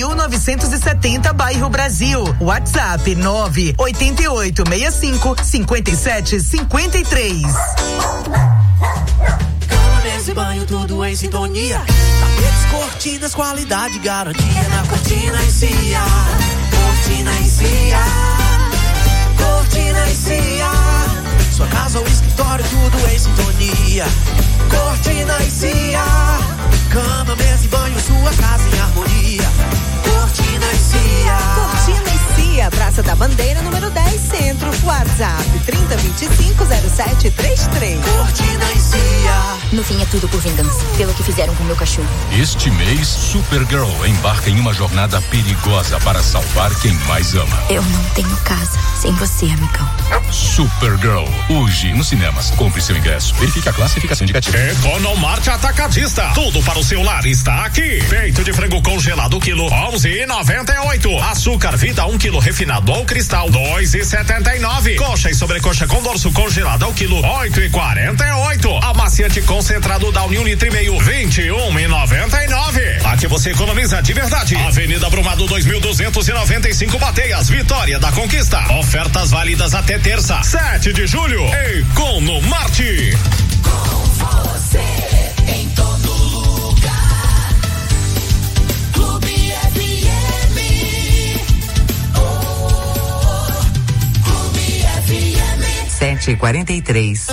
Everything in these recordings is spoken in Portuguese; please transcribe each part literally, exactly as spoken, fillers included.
mil novecentos e setenta, bairro Brasil. WhatsApp nove oito oito seis cinco cinco sete cinco três. Mesa e banho, tudo em sintonia. Tapetes, cortinas, qualidade, garantia na Cortina e Cia. Cortina e Cia. Cortina e Cia. Sua casa ou escritório, tudo em sintonia. Cortina e Cia. Cama, mesa e banho, sua casa em harmonia. Cortina e Cia. Cortina e Cia, Praça da Bandeira, número dez, Centro. WhatsApp trinta, vinte e cinco, zero sete trinta e três. Cortina e Cia. No fim é tudo por vingança, pelo que fizeram com meu cachorro. Este mês, Supergirl embarca em uma jornada perigosa para salvar quem mais ama. Eu não tenho casa sem você, amigão. Supergirl, hoje nos cinemas. Compre seu ingresso, verifique a classificação indicativa. Economarte Atacadista, tudo para o seu lar está aqui. Peito de frango congelado quilo onze e noventa e oito. Açúcar Vida um quilo refinado ou cristal dois e setenta e nove. Coxa e sobrecoxa com dorso congelado ao quilo oito e quarenta e oito. Amaciante concentrado Downy um litro e meio vinte e um e noventa e nove. Aqui você economiza de verdade. Avenida Brumado dois mil duzentos e noventa e cinco, Bateias, Vitória da Conquista. Ofertas válidas até terça, sete de julho. Economarte. Com você em todo lugar. Clube F M. Oh, Clube F M. sete e quarenta e três.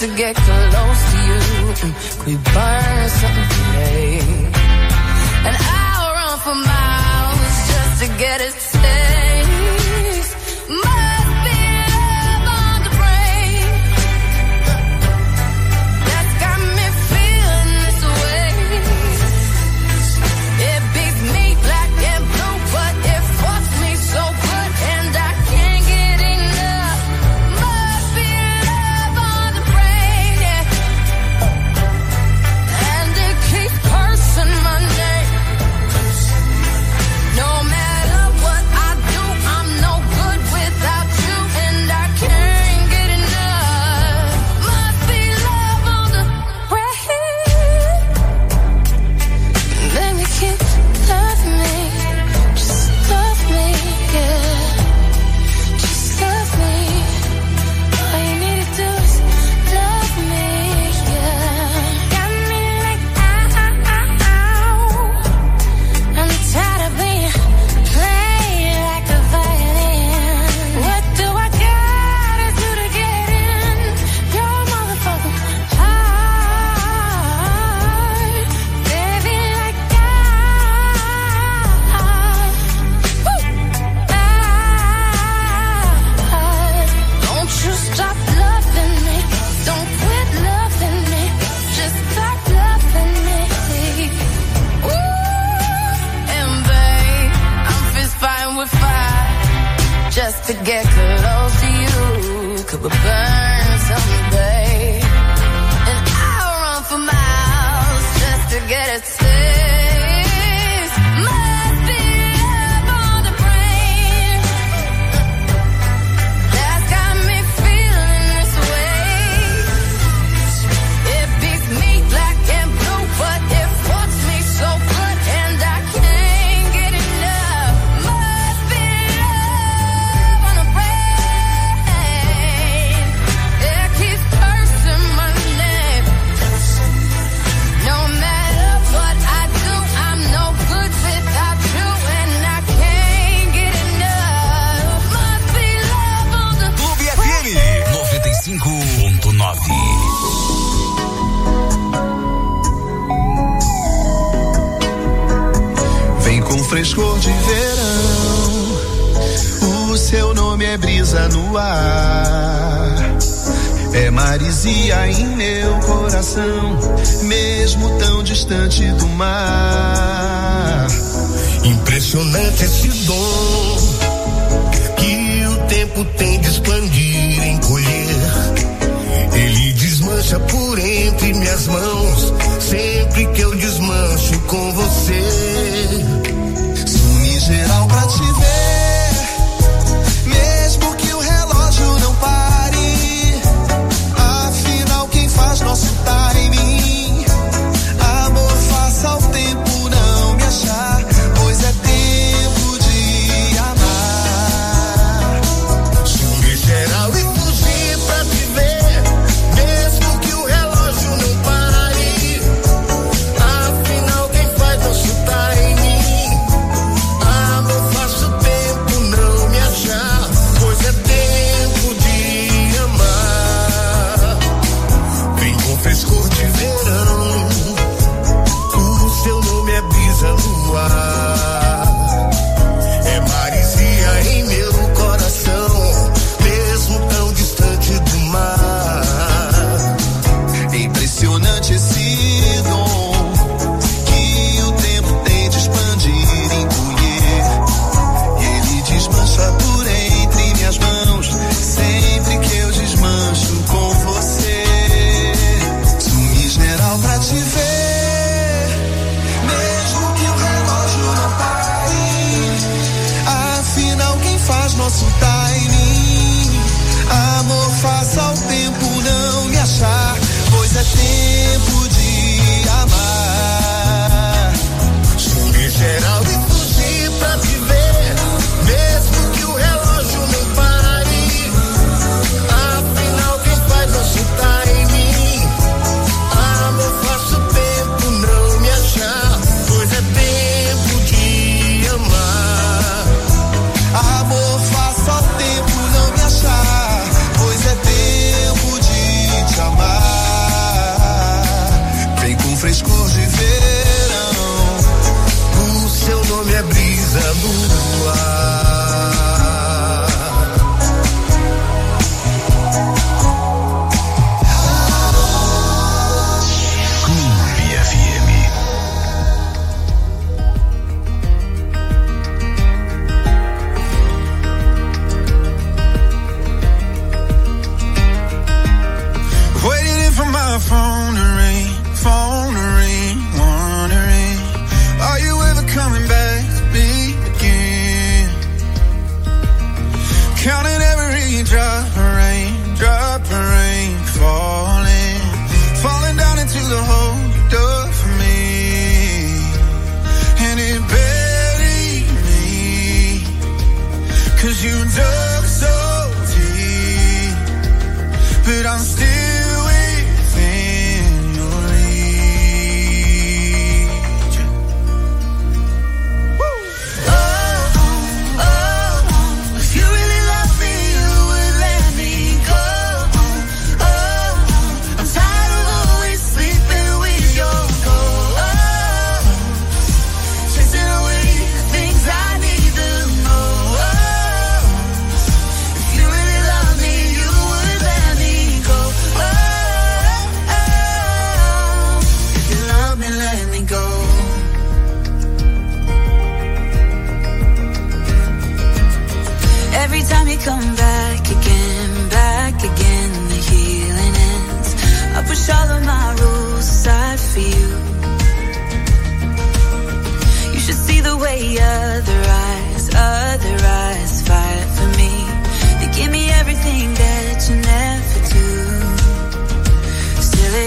to get close to you. We burn something today. And I'll run for miles just to get a taste. Must be love on the brain that's got me feeling this way. It beats me black and blue, but it fucks me so good, and I can't get enough. Must be love on the brain, yeah. And it keeps cursing my name. No matter what I do, I'm no good without you, and I can't get enough. Must be love on the brain. Baby, keep loving me, just love me, yeah. Just love me. All you need to do is love me, yeah. Got me like ow, I'm tired of being played like a violin. What do I gotta do to get in your motherfucking heart? Baby, like I, woo, I, don't you stop loving me, don't quit loving me, just stop loving me. Ooh, and babe, I'm fist fighting with fire just to get close to you. Could we burn something, babe? And I'll run for miles just to get a taste. Must be love on the brain that's got me feeling this way. It beats me black and blue, but it fucks me so good, and I can't get enough. Must be love on the brain. It keeps cursing my name. No matter what I do, I'm no good without you, and I can't get enough. Must be love on the Clube F M noventa e cinco ponto nove. Vem com frescor de verão, o seu nome é brisa no ar, é maresia em meu coração, mesmo tão distante do mar. Impressionante esse dom que o tempo tem de expandir, encolher. Ele desmancha por entre minhas mãos, sempre que eu desmancho com você. Sumi geral pra te ver, mesmo que o relógio não pare. Afinal, quem faz nosso timing? Amor, faça o tempo não me achar, pois é tempo de amar. Sumi geral e fugir pra te ver, mesmo que o relógio não pare. Afinal, quem faz nosso timing? Amor, faça o tempo não me achar, pois é tempo de amar. Vem com frescor de verão, o seu nome é brisa no ar, é maresia em meu coração, mesmo tão distante do mar. É impressionante esse dom que o tempo tem de expandir, encolher. Ele desmancha por entre minhas mãos, sempre que eu desmancho com você. Sumi geral pra te ver, mesmo que o relógio não pare. Afinal, quem faz nosso timing? Amor, faça o tempo não me achar, pois é tempo de amar. Sumi geral e fugir pra te ver, mesmo que o relógio não pare. Afinal, quem faz nosso timing? Amor, faça o tempo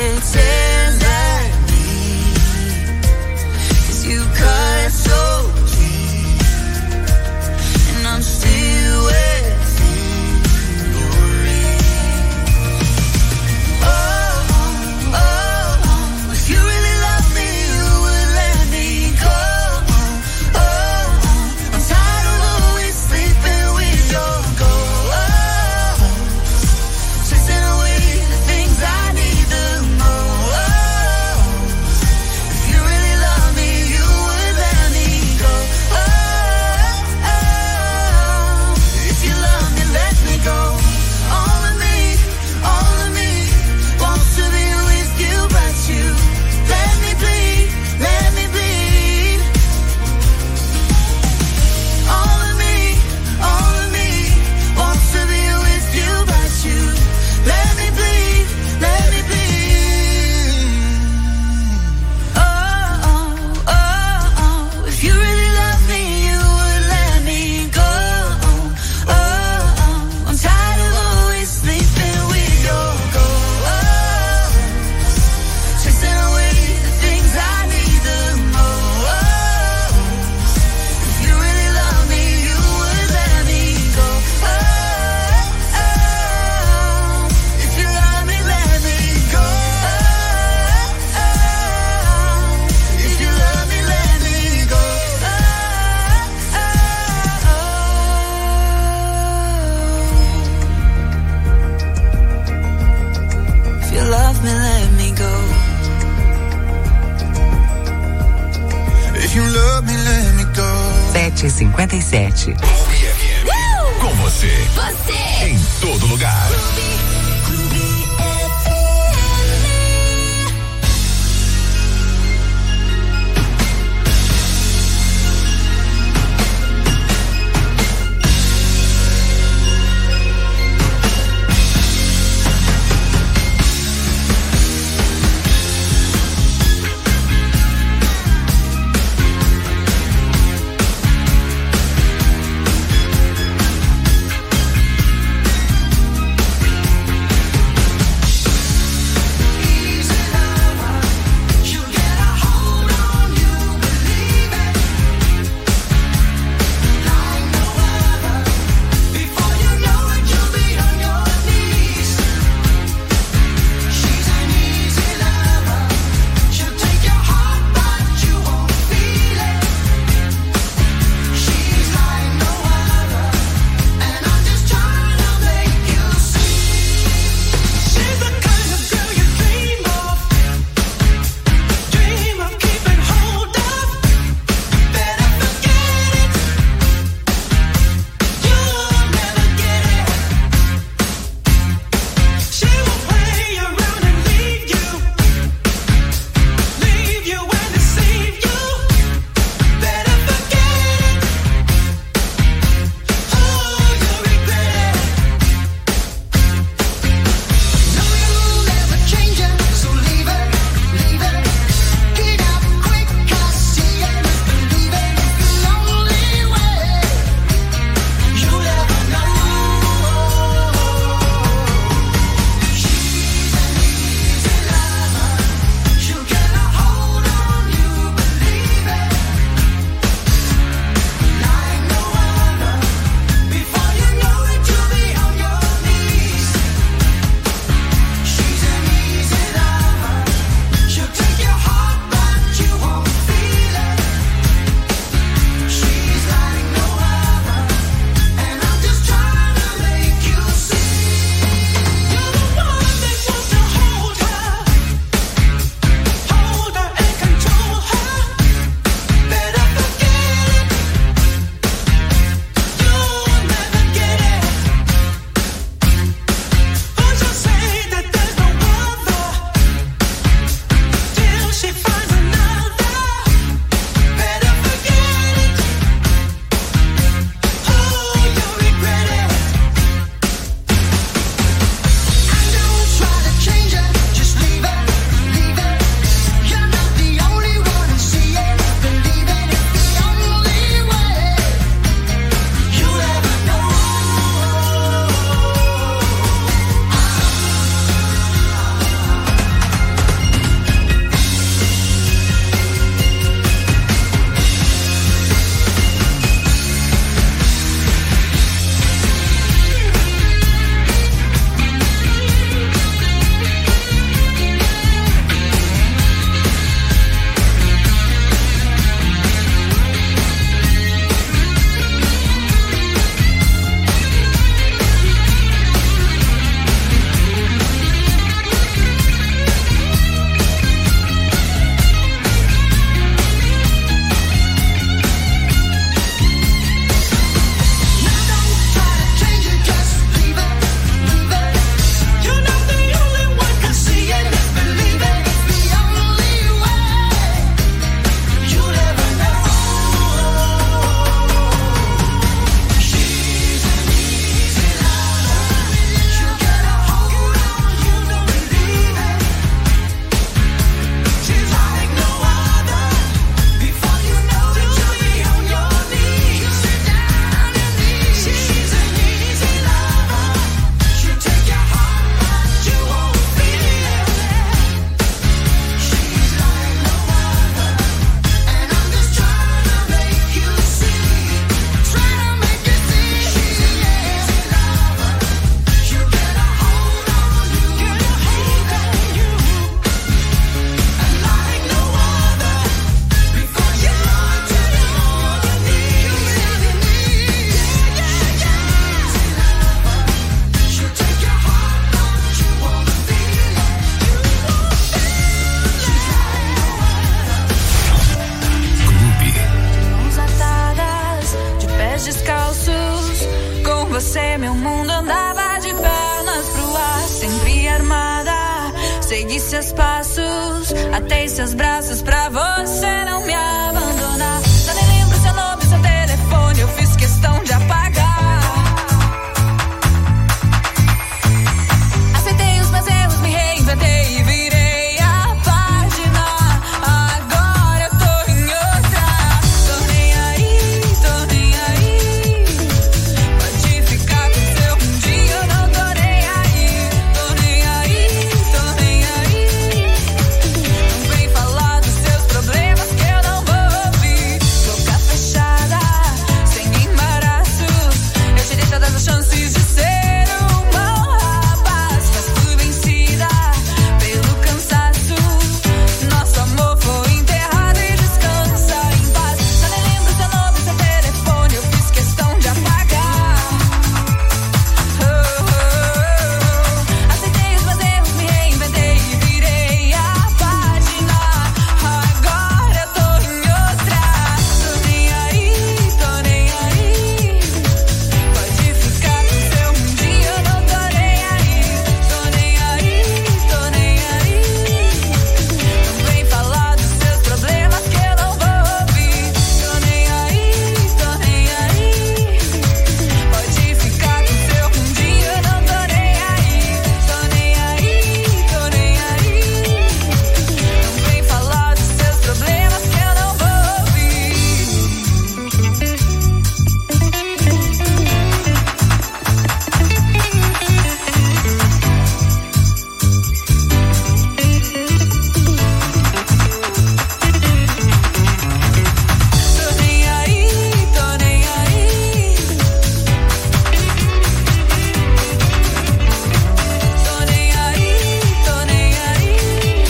it tears at me, 'cause you cut so deep, and I'm still within your reach. Oh, oh, oh, if you really love me, you would let me go. Oh, oh, I'm tired of always sleeping with your ghost, chasing away the things I need the most. If you really love me, you would let me go. Oh, oh, if you love me, let me go. All of me, all of me wants to be with you, but you let me bleed, let me bleed. All of me, all of me wants to be with you, but you let me bleed, let me bleed. Oh, oh, oh, oh, if you really love me, you would let me go. Oh, oh, I'm tired of always sleeping with your ghost, chasing away the things I need the most. If you really love me, you would let me go. Oh, oh, if you love me, let me go. Oh, oh, if you love me, let me go. Oh, oh, if you love me, let me go. If you love me, let me go. sete e cinquenta e sete. Com você. Você. Em todo lugar. você meu mundo andava de pernas pro ar, sempre armada. Segui seus passos, atei seus braços pra você não me abandonar. Já nem lembro seu nome, seu telefone, eu fiz questão de apagar. Aceitei os meus erros, me reinventei e virei a página. Agora eu tô em outra. Tô nem aí, tô nem aí. Pode ficar com seu um dia, eu não tô nem aí. Tô nem aí, tô nem aí. Não vem falar dos seus problemas que eu não vou ouvir. Boca fechada, sem embaraços. Eu te dei todas as chances de ser um bom rapaz, mas fui vencida pelo cansaço. Nosso amor foi enterrado e descansa em paz. Já nem lembro seu nome, seu telefone, eu fiz questão de apagar. Oh, oh, oh. Aceitei os meus erros, me reinventei e virei a página. Agora eu tô em outra. Tô nem aí, tô nem aí. Pode ficar com seu um dia, eu não tô nem aí. Tô nem aí, tô nem aí. Não vem falar dos seus problemas que eu não vou ouvir. Tô nem aí, tô nem aí. Pode ficar com seu um dia, eu não tô nem aí. Tô nem aí, tô nem aí. Não vem falar dos seus problemas que eu não vou ouvir. Tô nem aí, tô nem aí. Tô nem aí, tô nem aí.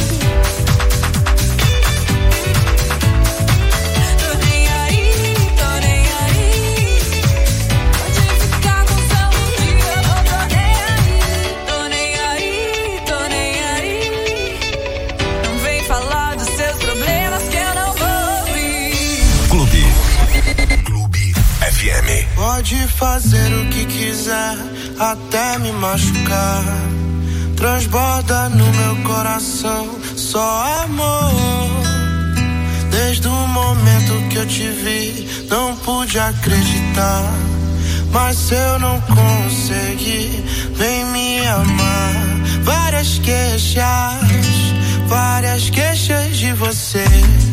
Tô nem aí, tô nem aí. Pode ficar com seu um dia, eu não tô nem aí. Tô nem aí, tô nem aí. Não vem falar dos seus problemas que eu não vou ouvir. Clube. Clube F M. Pode fazer o que quiser, até me machucar. Transborda no meu coração só amor. Desde o momento que eu te vi, não pude acreditar. Mas se eu não conseguir, vem me amar. Várias queixas, várias queixas de você.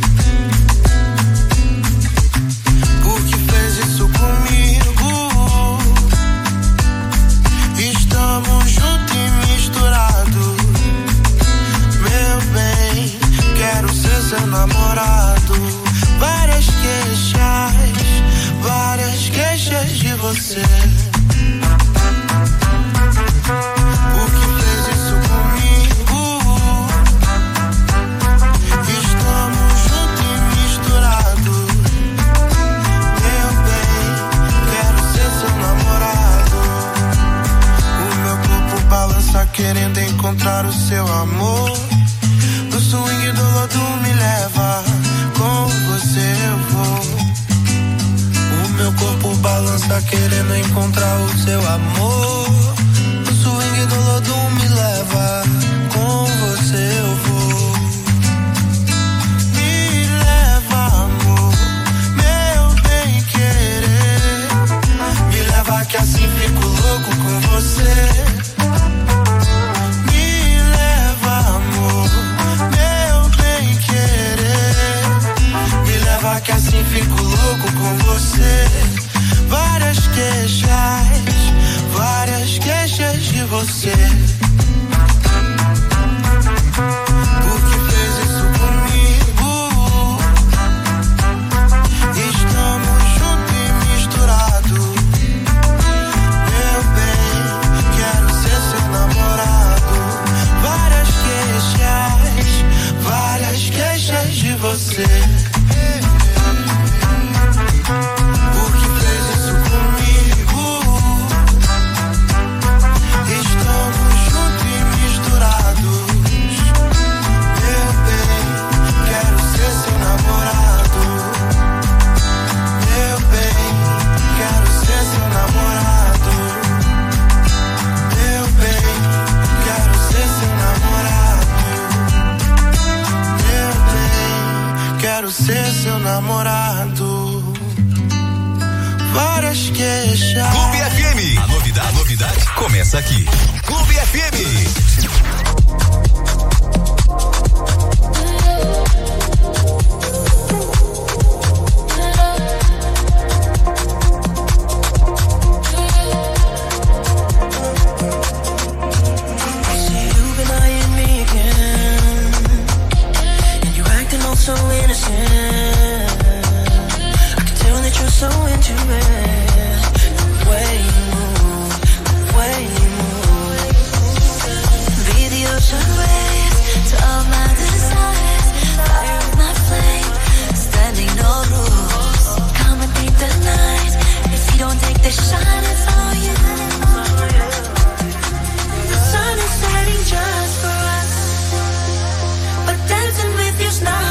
Por que fez isso comigo? Estamos juntos e misturados. Meu bem, quero ser seu namorado. Várias queixas, várias queixas de você. Por que fez isso comigo? Estamos juntos e misturados. Meu bem, quero ser seu namorado. O meu corpo balança querendo encontrar o seu amor. No swing do lodo me leva, com você eu vou. O meu corpo balança querendo encontrar o seu amor. No swing do lodo me leva, com você eu vou. Me leva, amor, meu bem querer. Me leva que assim fico louco com você. Me leva, amor, meu bem querer. Me leva que assim fico louco com você. Várias queixas, várias quero ser seu namorado. Várias queixas. Clube F M. A novidade, a novidade começa aqui. Clube F M. So innocent, I can tell that you're so into it. The way you move, the way you move. Be the ocean waves to all my desires. Fire of my flame, standing no rules. Come and paint the night. If you don't take the shine, it's all you. The sun is setting just for us, but dancing with you's not.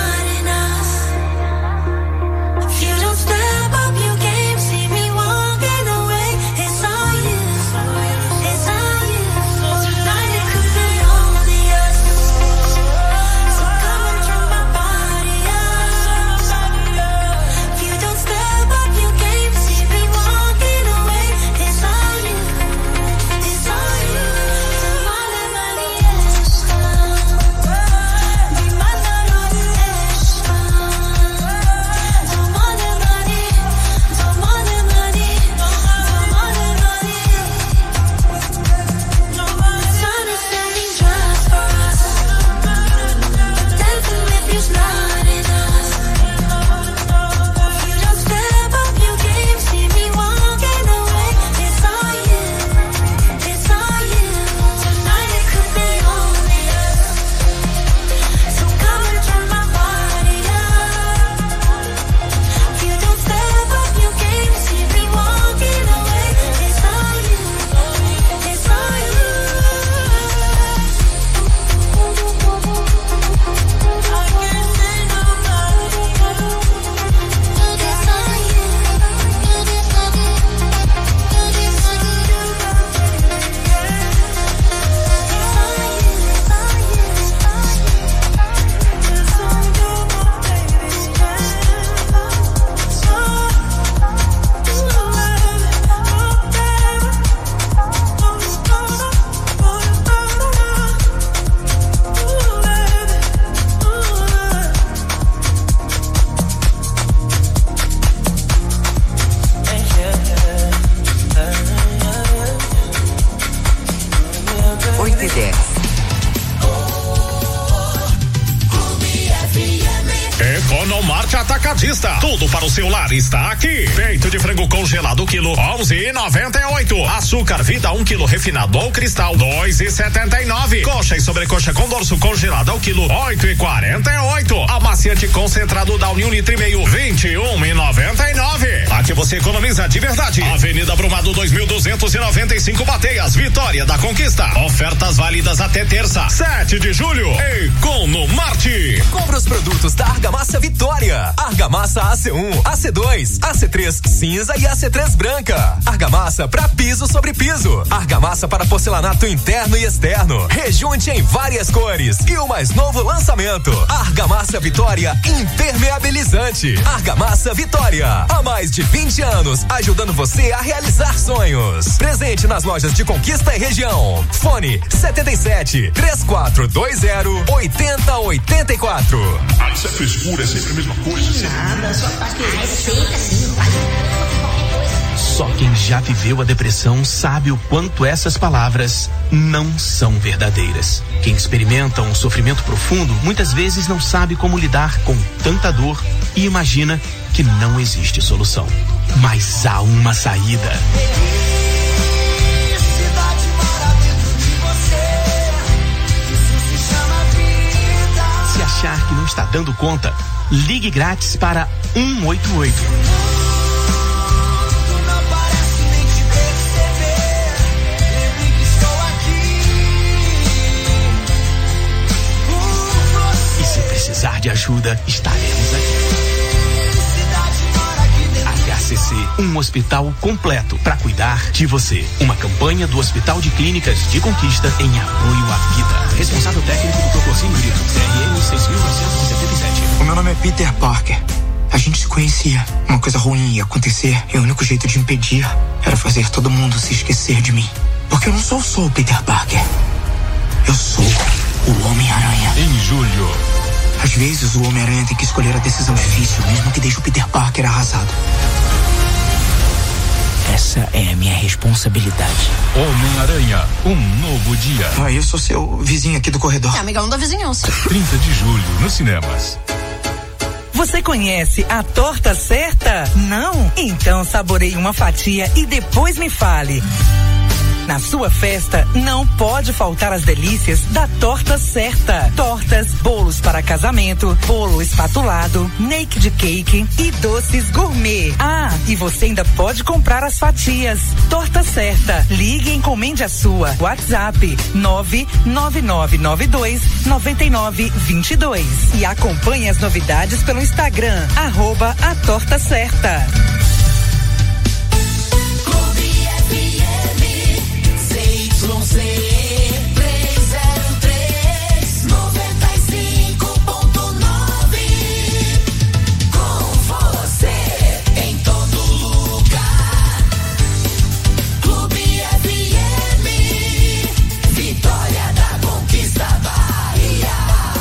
Tudo para o seu lar está aqui. Peito de frango congelado quilo onze e noventa e oito. Açúcar Vida um quilo refinado ao cristal dois e setenta e nove. Coxa e sobrecoxa com dorso congelado ao quilo oito e quarenta e oito. Amaciante concentrado Downy um litro e meio vinte e um e noventa e nove. Aqui você economiza de verdade. Avenida Brumado dois mil duzentos e noventa e cinco Bateias, Vitória da Conquista. Ofertas válidas até terça, sete de julho. Economarte. Compre os produtos da Argamassa Vitória. Argamassa A C um, A C dois, A C três cinza e A C três branca. Argamassa para piso sobre piso. Argamassa para porcelanato interno e externo. Rejunte em várias cores. E o mais novo lançamento: Argamassa Vitória Impermeabilizante. Argamassa Vitória, há mais de vinte anos, ajudando você a realizar sonhos. Presente nas lojas de Conquista e região. Fone setenta e sete, três quatro dois zero, oitenta oitenta e quatro. Ah, isso é frescura, é sempre a mesma coisa. Nada, só tá querendo. Receita assim, faz qualquer coisa. Só quem já viveu a depressão sabe o quanto essas palavras não são verdadeiras. Quem experimenta um sofrimento profundo muitas vezes não sabe como lidar com tanta dor e imagina que não existe solução. Mas há uma saída. Se achar que não está dando conta, ligue grátis para um oito oito. E se precisar de ajuda, estaremos aqui. H C C, um hospital completo para cuidar de você. Uma campanha do Hospital de Clínicas de Conquista em apoio à vida. Responsável técnico do Procursinho Grito, C R M seis mil novecentos e setenta e sete. O meu nome é Peter Parker. A gente se conhecia. Uma coisa ruim ia acontecer e o único jeito de impedir era fazer todo mundo se esquecer de mim. Porque eu não sou só o Peter Parker. Eu sou o Homem-Aranha. Em julho. Às vezes o Homem-Aranha tem que escolher a decisão difícil, mesmo que deixe o Peter Parker arrasado. Essa é a minha responsabilidade. Homem-Aranha, um novo dia. Ah, eu sou seu vizinho aqui do corredor. É amigão da vizinhança. trinta de julho, nos cinemas. Você conhece a torta certa? Não? Então saboreie uma fatia e depois me fale. Na sua festa, não pode faltar as delícias da Torta Certa. Tortas, bolos para casamento, bolo espatulado, naked cake e doces gourmet. Ah, e você ainda pode comprar as fatias. Torta Certa. Ligue e encomende a sua. WhatsApp nove nove nove nove dois nove nove dois dois. E acompanhe as novidades pelo Instagram, arroba a Torta Certa. Z três zero três, noventa e cinco ponto nove. Com você em todo lugar. Clube F M, Vitória da Conquista Bahia.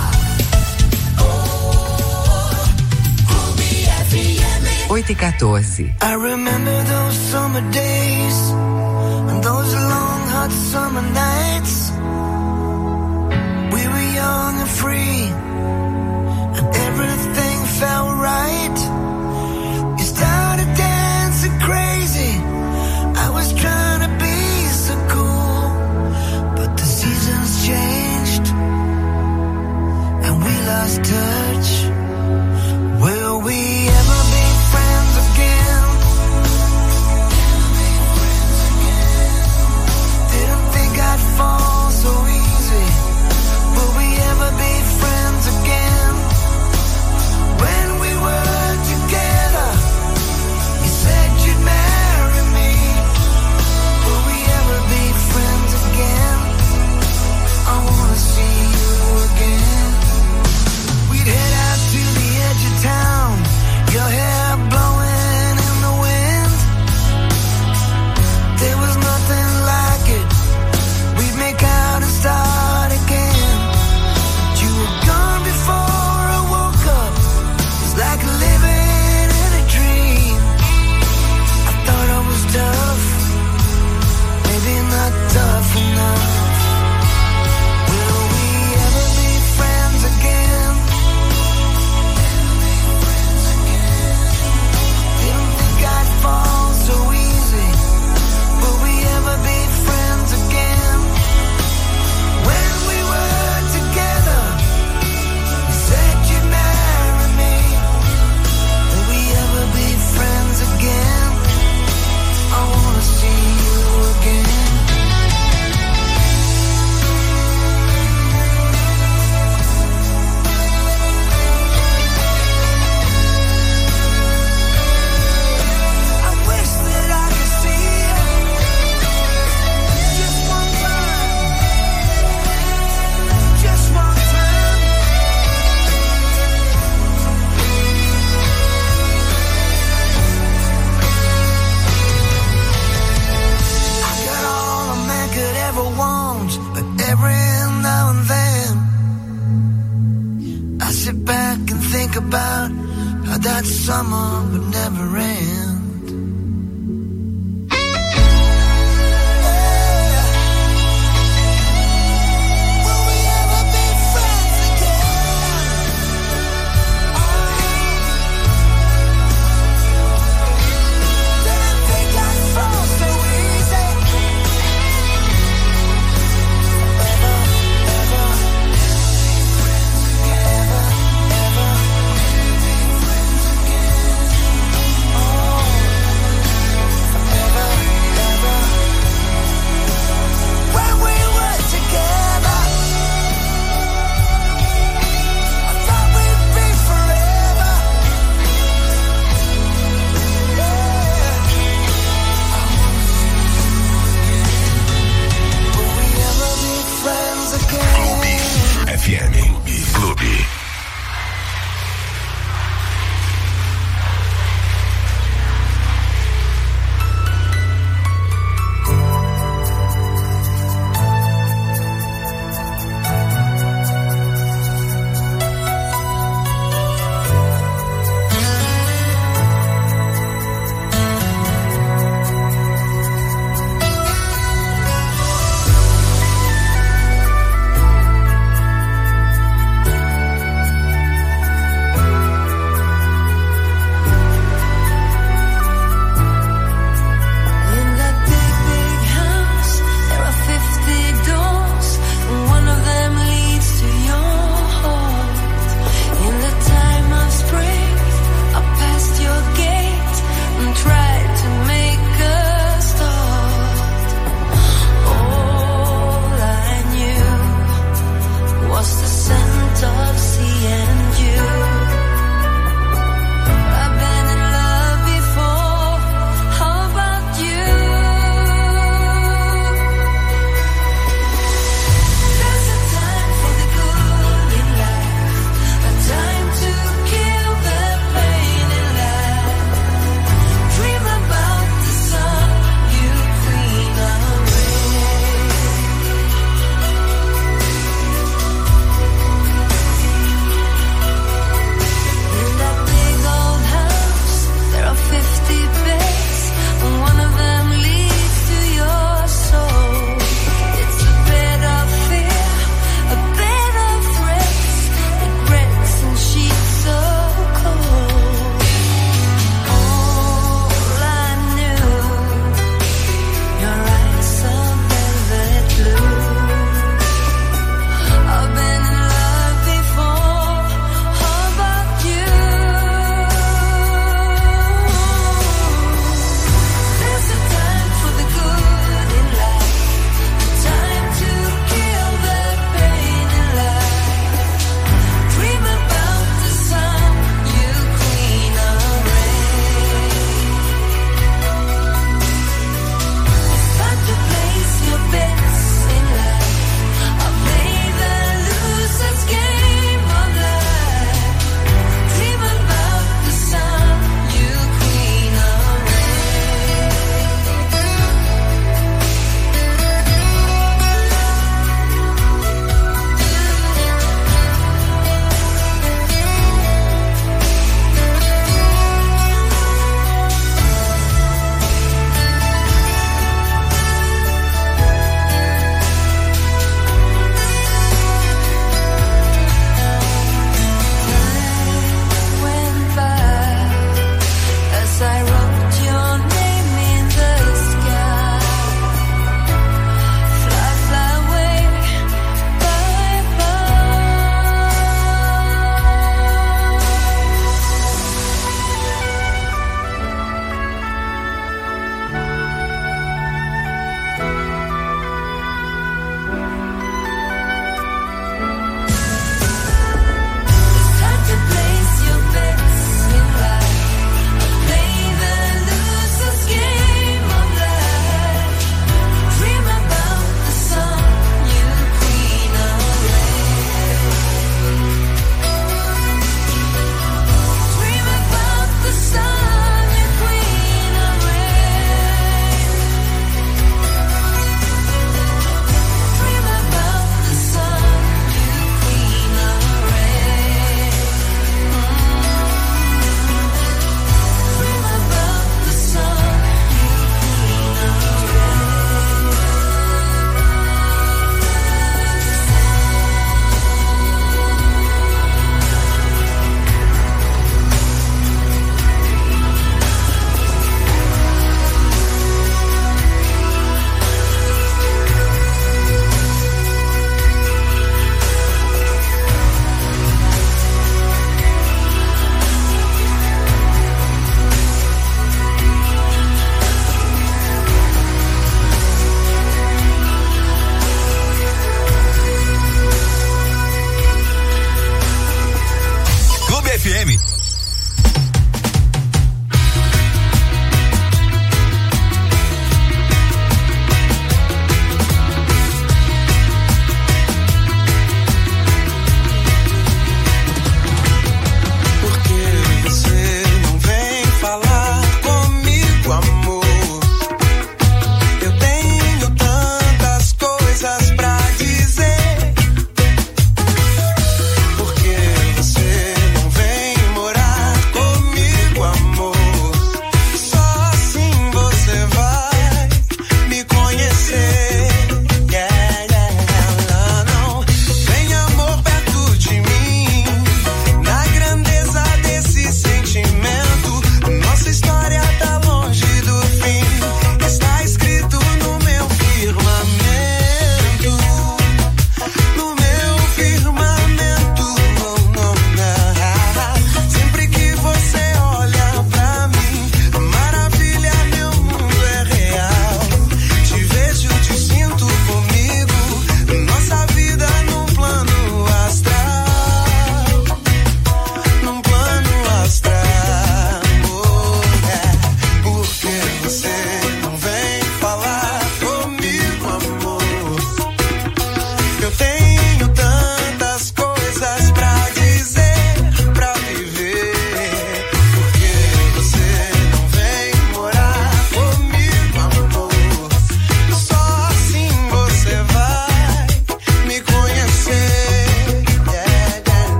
Oh, Clube F M. oito e quatorze. I remember those summer days and those long hot summer nights. We were young and free and everything felt right. You started dancing crazy. I was trying to be so cool, but the seasons changed and we lost touch. Will we ever be friends again? Didn't think I'd fall so easy. Will we ever be friends again? When we were together, you said you'd marry me. Will we ever be friends again? I wanna see you again. We'd head out to the edge of town, your hair blowing in the wind. There was nothing like it. We'd make out and start again. But you were gone before I woke up. It's like living in a dream. I thought I was tough, maybe not tough enough. Will we ever be friends again? Didn't think I'd fall so easy. Will we ever be friends again? When we were together, you said you'd marry me. Will we ever be friends again? I wanna see you again. I wish that I could see you just one time, just one time. I got all a man could ever want, but every now and then I sit back and think about how that summer would never end. Will we ever be friends again? Didn't think I'd fall so easy. Ever, ever, ever, ever. Oh,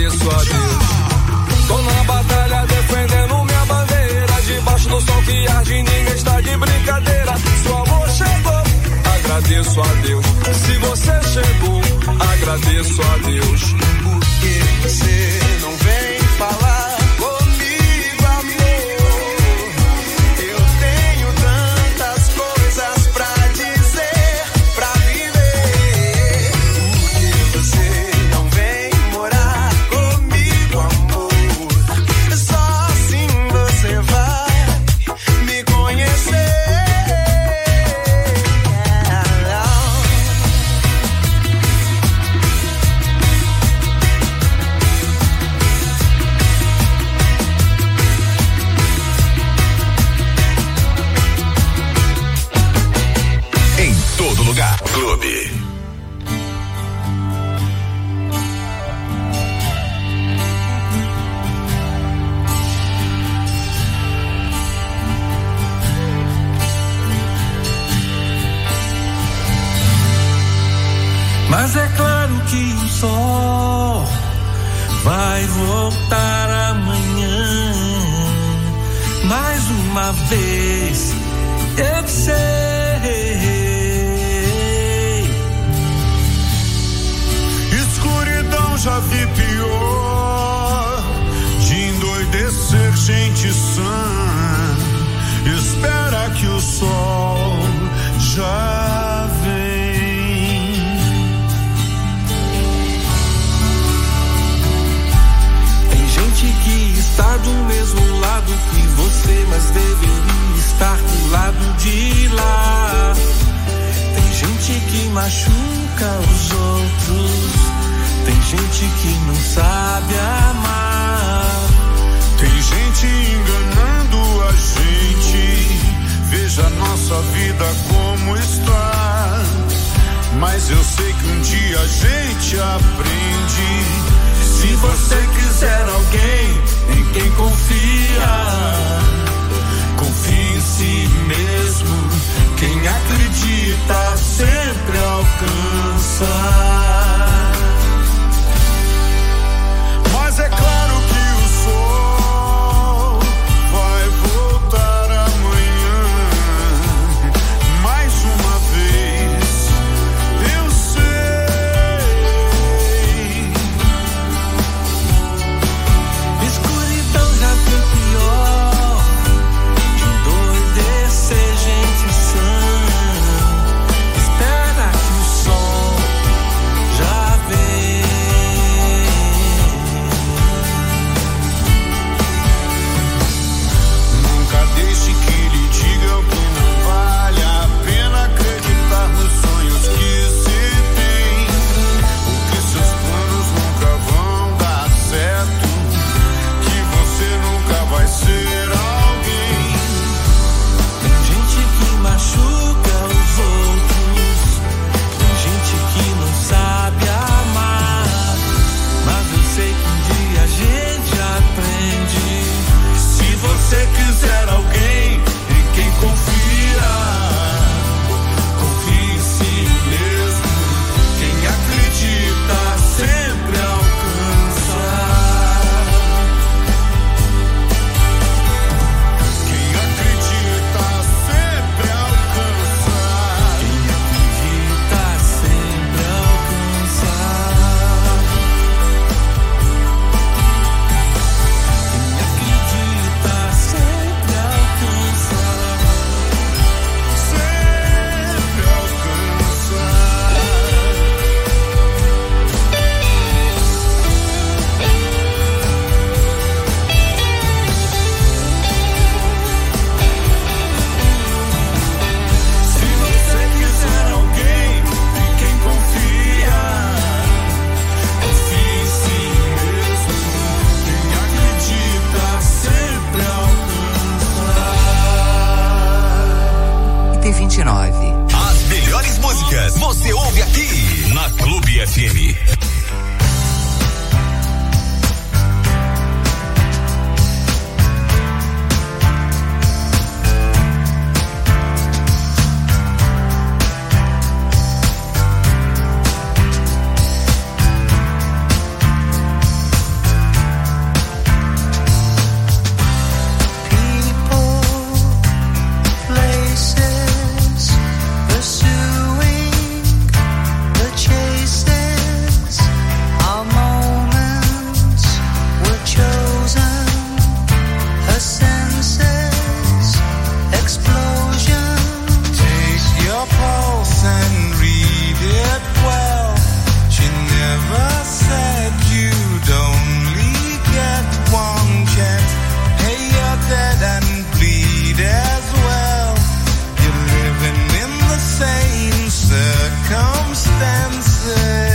agradeço a Deus. Tô na batalha defendendo minha bandeira, debaixo do sol que arde, ninguém está de brincadeira. Seu amor chegou, agradeço a Deus. Se você chegou, agradeço a Deus. Por que você não vem falar comigo, amor? Eu tenho tantas coisas pra dizer, pra viver. Por que você não vem morar comigo, amor? Só assim você vai me conhecer. Todo lugar. Clube. Mas é claro que o sol vai voltar amanhã. Mais uma vez eu sei. Já vi pior de endoidecer gente sã. Espera que o sol já vem. Tem gente que está do mesmo lado que você, mas deveria estar do lado de lá. Tem gente que machuca os outros. Tem gente que não sabe amar. Tem gente enganando a gente. Veja a nossa vida como está. Mas eu sei que um dia a gente aprende. Se você quiser alguém em quem confia, confie em si mesmo. Quem acredita sempre alcança. Mas é claro que o sol vai voltar amanhã. Mais uma vez, eu sei. Escuridão já foi pior de endoidecer gente sã. Espera que o sol já vem. Deixe que lhe digam que não vale a pena acreditar nos sonhos que se tem, porque seus planos nunca vão dar certo, que você nunca vai ser alguém. Tem gente que machuca os outros, tem gente que não sabe amar, mas eu sei que um dia a gente aprende. Se você quiser alguém em quem confia, confie em si mesmo. Quem acredita sempre alcança. Quem acredita sempre alcança. Quem acredita sempre alcança. Quem acredita sempre alcança. Sempre alcança. Se você quiser alguém em quem confia, confie em si mesmo. Quem acredita sempre alcança. E T vinte e nove. As melhores músicas você ouve aqui na Clube F M. senses, explosion. Take your pulse and read it well. She never said you'd only get one chance. Hey, you're dead and bleed as well. You're living in the same circumstances.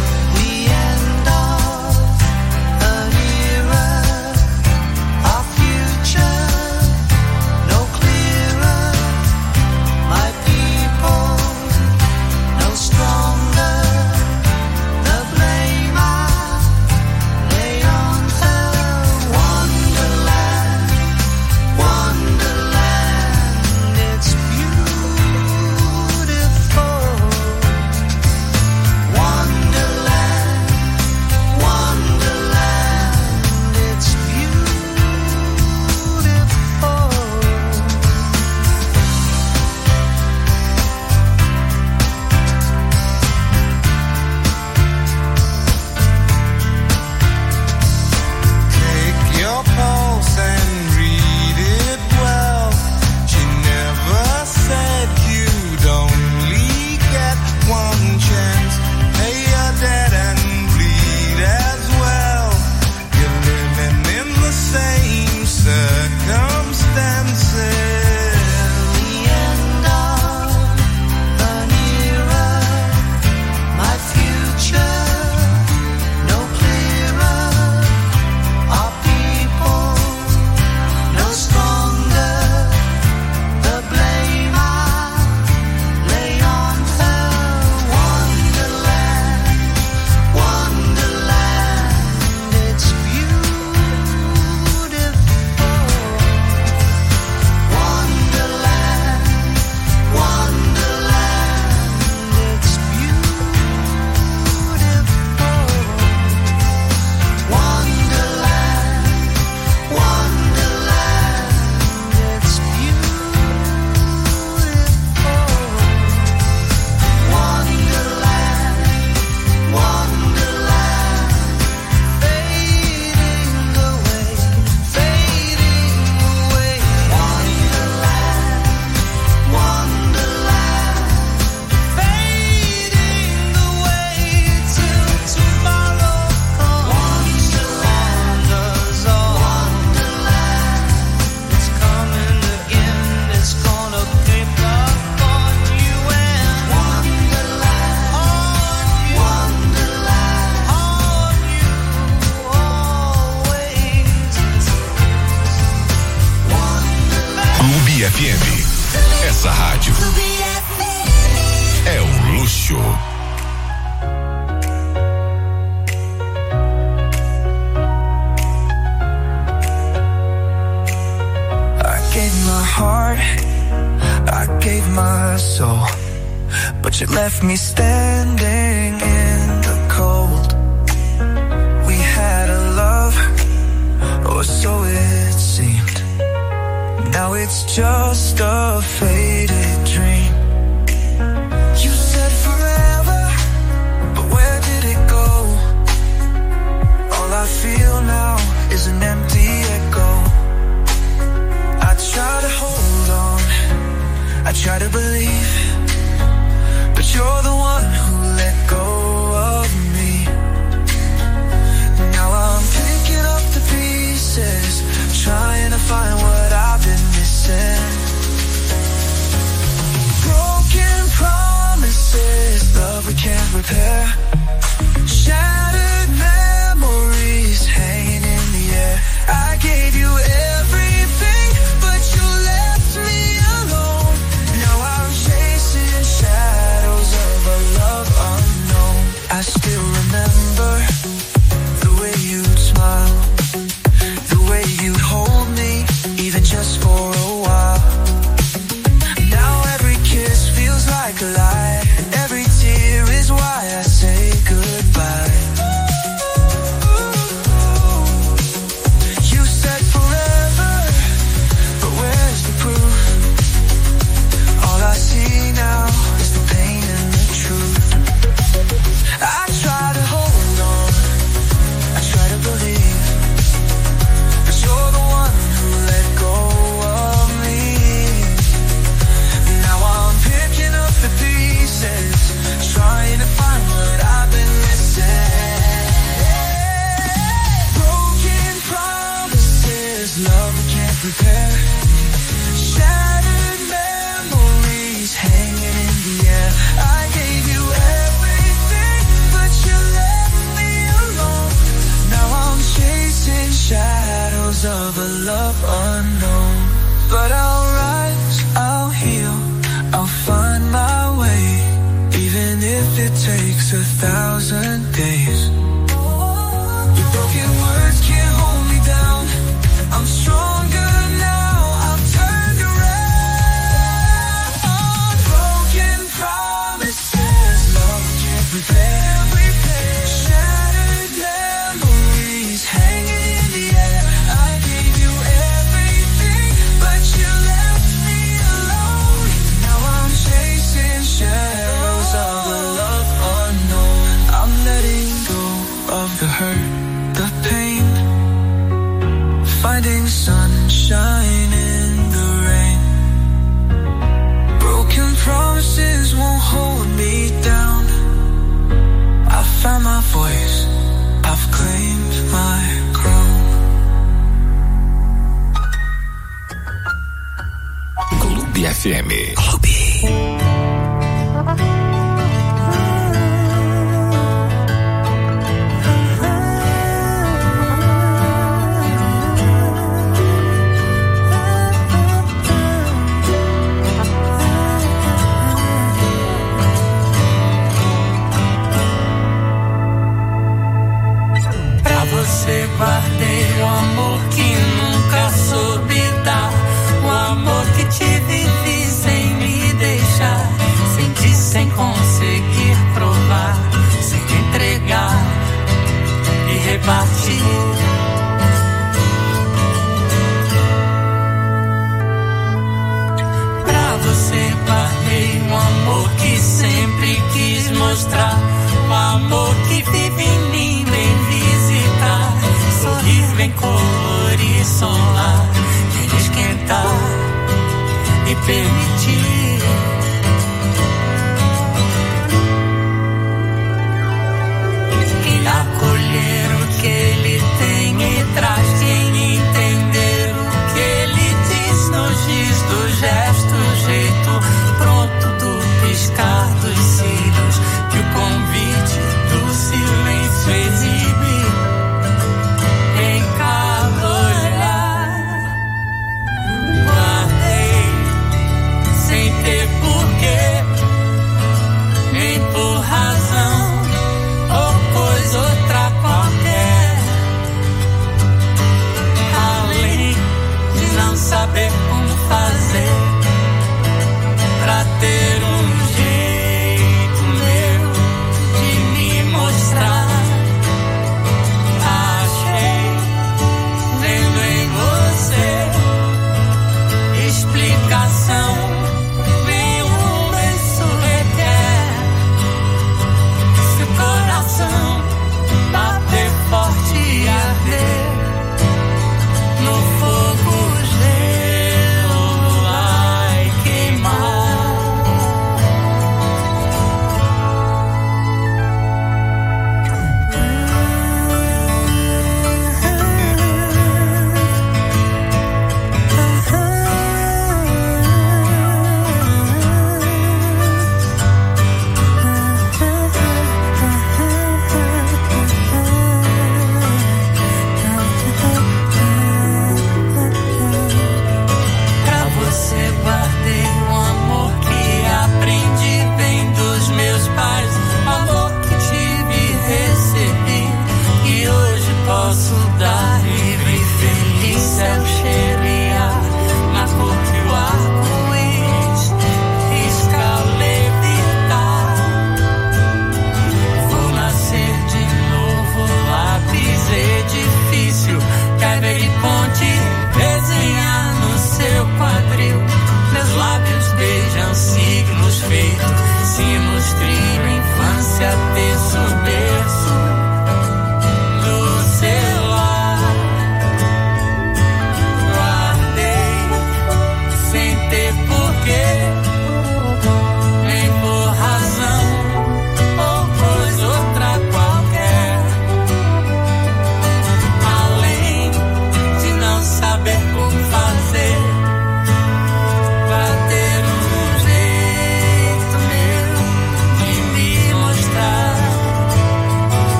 Left me standing in the cold. We had a love, or so it seemed. Now it's just a faded dream. You said forever, but where did it go? All I feel now is an empty echo. I try to hold on, I try to believe, but you're the one who let go of me. Now I'm picking up the pieces, trying to find what I've been missing. Broken promises, love we can't repair. Shattered memories hanging in the air. I gave you everything, but you left me alone. Now I'm chasing shadows of a love unknown. I still remember the way you'd smile, the way you'd hold me, even just for a while. Now every kiss feels like a lie, every tear is why I say goodbye. prepare. Shattered memories hanging in the air. I gave you everything, but you left me alone. Now I'm chasing shadows of a love unknown. But I'll rise, I'll heal, I'll find my way, even if it takes a thousand days. Your broken words can't hold me down. I'm stronger now, I've turned around. Broken promises, love can't repair. Shattered memories hanging in the air. I gave you everything, but you left me alone. Now I'm chasing shadows of a love unknown. I'm letting go of the hurt, the pain, finding sunshine in the rain. Broken promises won't hold me down. I found my voice, I've claimed my crown. Clube F M. Clube. Guardei o amor que nunca soube dar, o amor que te vivi sem me deixar, senti sem conseguir provar, sem te entregar e repartir. Pra você guardei um amor que sempre quis mostrar, o amor que vive em mim, vem visitar. Sorrir, vem colorir, solar, vem esquentar e permitir. E acolher o que ele tem e traz. Quem entender o que ele diz nos giz do gesto, jeito pronto do piscar dos cílios, que o convite do silêncio exibe. Em cada olhar, guardei sem ter porquê, nem por razão ou coisa outra qualquer, além de não saber como fazer pra ter um jeito.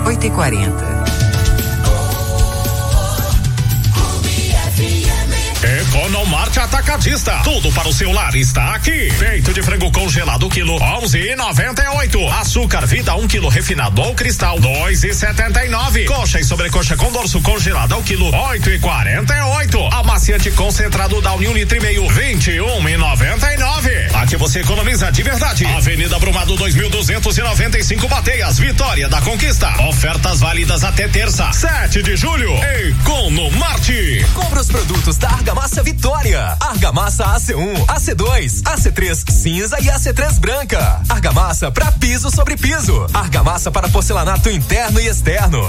oito e quarenta. Economarte Atacadista. Tudo para o seu lar está aqui. Peito de frango congelado quilo onze e noventa e oito. Açúcar Vida um quilo refinado ou cristal dois e setenta e nove. Coxa e sobrecoxa com dorso congelado ao quilo oito e quarenta e oito. Amaciante concentrado Downy um litro e meio vinte e um e noventa e nove. Aqui você economiza de verdade. Avenida Brumado dois mil duzentos e noventa e cinco Bateias, Vitória da Conquista. Ofertas válidas até terça, sete de julho. Economarte. Compre os produtos da Argamassa Vitória. Argamassa A C um, A C dois, A C três cinza e A C três branca. Argamassa para piso sobre piso. Argamassa para porcelanato interno e externo.